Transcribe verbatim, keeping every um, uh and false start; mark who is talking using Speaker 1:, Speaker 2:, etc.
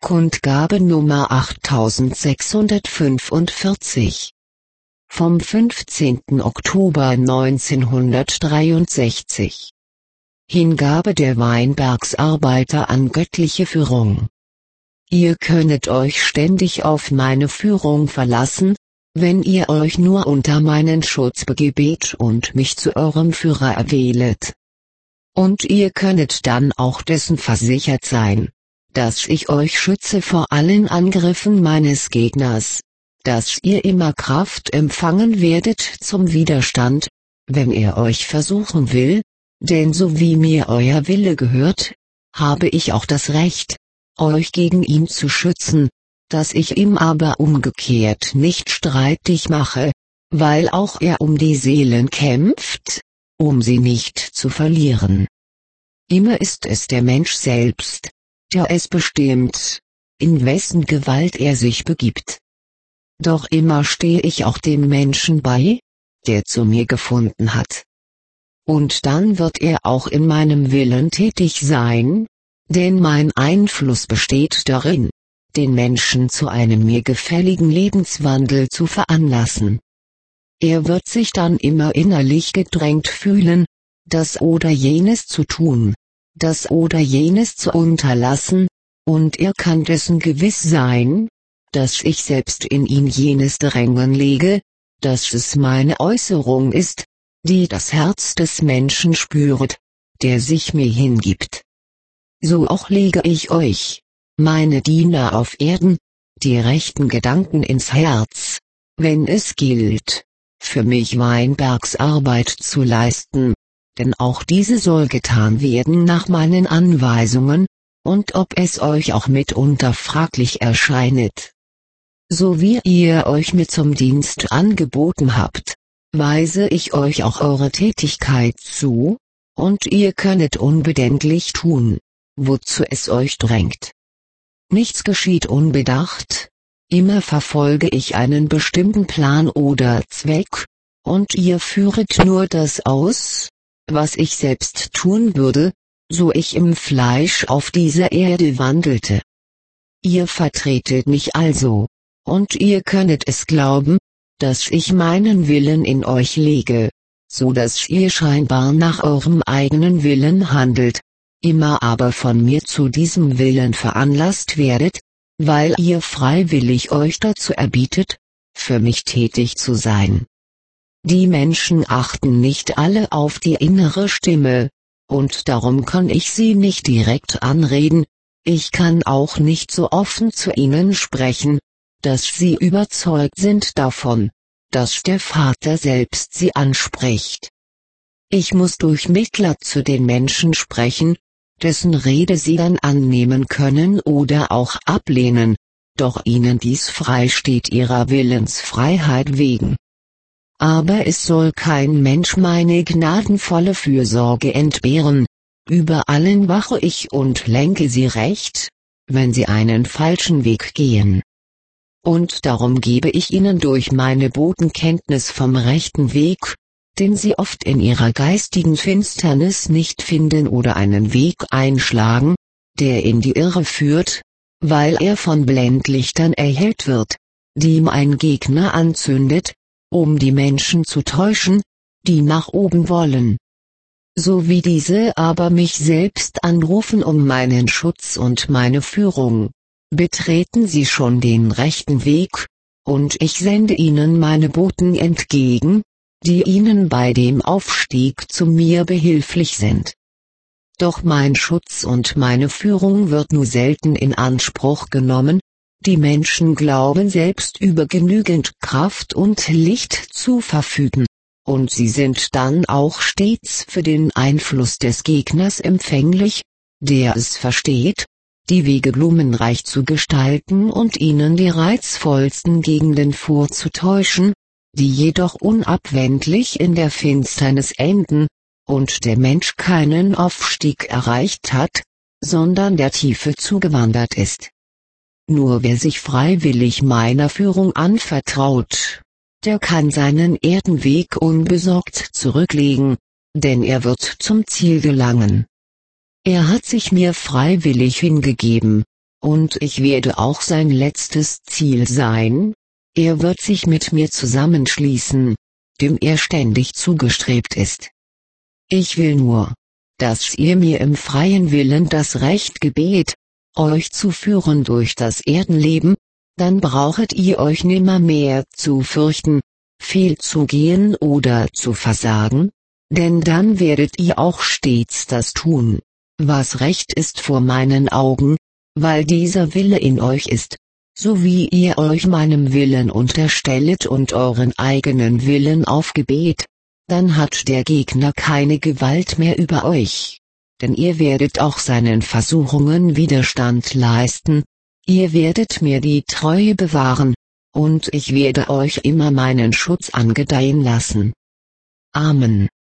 Speaker 1: Kundgabe Nummer achttausendsechshundertfünfundvierzig. Vom fünfzehnten Oktober neunzehnhundertdreiundsechzig. Hingabe der Weinbergsarbeiter an göttliche Führung. Ihr könnet euch ständig auf meine Führung verlassen, wenn ihr euch nur unter meinen Schutz begebet und mich zu eurem Führer erwählet. Und ihr könnet dann auch dessen versichert sein, dass ich euch schütze vor allen Angriffen meines Gegners, dass ihr immer Kraft empfangen werdet zum Widerstand, wenn er euch versuchen will, denn so wie mir euer Wille gehört, habe ich auch das Recht, euch gegen ihn zu schützen, dass ich ihm aber umgekehrt nicht streitig mache, weil auch er um die Seelen kämpft, um sie nicht zu verlieren. Immer ist es der Mensch selbst, der es bestimmt, in wessen Gewalt er sich begibt. Doch immer stehe ich auch dem Menschen bei, der zu mir gefunden hat. Und dann wird er auch in meinem Willen tätig sein, denn mein Einfluss besteht darin, den Menschen zu einem mir gefälligen Lebenswandel zu veranlassen. Er wird sich dann immer innerlich gedrängt fühlen, das oder jenes zu tun, das oder jenes zu unterlassen, und er kann dessen gewiss sein, dass ich selbst in ihn jenes Drängen lege, dass es meine Äußerung ist, die das Herz des Menschen spüret, der sich mir hingibt. So auch lege ich euch, meine Diener auf Erden, die rechten Gedanken ins Herz, wenn es gilt, für mich Weinbergsarbeit zu leisten, denn auch diese soll getan werden nach meinen Anweisungen, und ob es euch auch mitunter fraglich erscheinet. So wie ihr euch mir zum Dienst angeboten habt, weise ich euch auch eure Tätigkeit zu, und ihr könnet unbedenklich tun, wozu es euch drängt. Nichts geschieht unbedacht, immer verfolge ich einen bestimmten Plan oder Zweck, und ihr führet nur das aus, was ich selbst tun würde, so ich im Fleisch auf dieser Erde wandelte. Ihr vertretet mich also, und ihr könnet es glauben, dass ich meinen Willen in euch lege, so dass ihr scheinbar nach eurem eigenen Willen handelt, immer aber von mir zu diesem Willen veranlasst werdet, weil ihr freiwillig euch dazu erbietet, für mich tätig zu sein. Die Menschen achten nicht alle auf die innere Stimme, und darum kann ich sie nicht direkt anreden, ich kann auch nicht so offen zu ihnen sprechen, dass sie überzeugt sind davon, dass der Vater selbst sie anspricht. Ich muss durch Mittler zu den Menschen sprechen, dessen Rede sie dann annehmen können oder auch ablehnen, doch ihnen dies frei steht ihrer Willensfreiheit wegen. Aber es soll kein Mensch meine gnadenvolle Fürsorge entbehren, über allen wache ich und lenke sie recht, wenn sie einen falschen Weg gehen. Und darum gebe ich ihnen durch meine Boten Kenntnis vom rechten Weg, den sie oft in ihrer geistigen Finsternis nicht finden oder einen Weg einschlagen, der in die Irre führt, weil er von Blendlichtern erhellt wird, die mein Gegner anzündet, um die Menschen zu täuschen, die nach oben wollen. So wie diese aber mich selbst anrufen um meinen Schutz und meine Führung, betreten sie schon den rechten Weg, und ich sende ihnen meine Boten entgegen, die ihnen bei dem Aufstieg zu mir behilflich sind. Doch mein Schutz und meine Führung wird nur selten in Anspruch genommen, die Menschen glauben selbst über genügend Kraft und Licht zu verfügen, und sie sind dann auch stets für den Einfluss des Gegners empfänglich, der es versteht, die Wege blumenreich zu gestalten und ihnen die reizvollsten Gegenden vorzutäuschen, die jedoch unabwendlich in der Finsternis enden, und der Mensch keinen Aufstieg erreicht hat, sondern der Tiefe zugewandert ist. Nur wer sich freiwillig meiner Führung anvertraut, der kann seinen Erdenweg unbesorgt zurücklegen, denn er wird zum Ziel gelangen. Er hat sich mir freiwillig hingegeben, und ich werde auch sein letztes Ziel sein. Er wird sich mit mir zusammenschließen, dem er ständig zugestrebt ist. Ich will nur, dass ihr mir im freien Willen das Recht gebet, euch zu führen durch das Erdenleben, dann brauchet ihr euch nimmermehr zu fürchten, fehlzugehen oder zu versagen, denn dann werdet ihr auch stets das tun, was recht ist vor meinen Augen, weil dieser Wille in euch ist, so wie ihr euch meinem Willen unterstellet und euren eigenen Willen aufgebet, dann hat der Gegner keine Gewalt mehr über euch, denn ihr werdet auch seinen Versuchungen Widerstand leisten, ihr werdet mir die Treue bewahren, und ich werde euch immer meinen Schutz angedeihen lassen. Amen.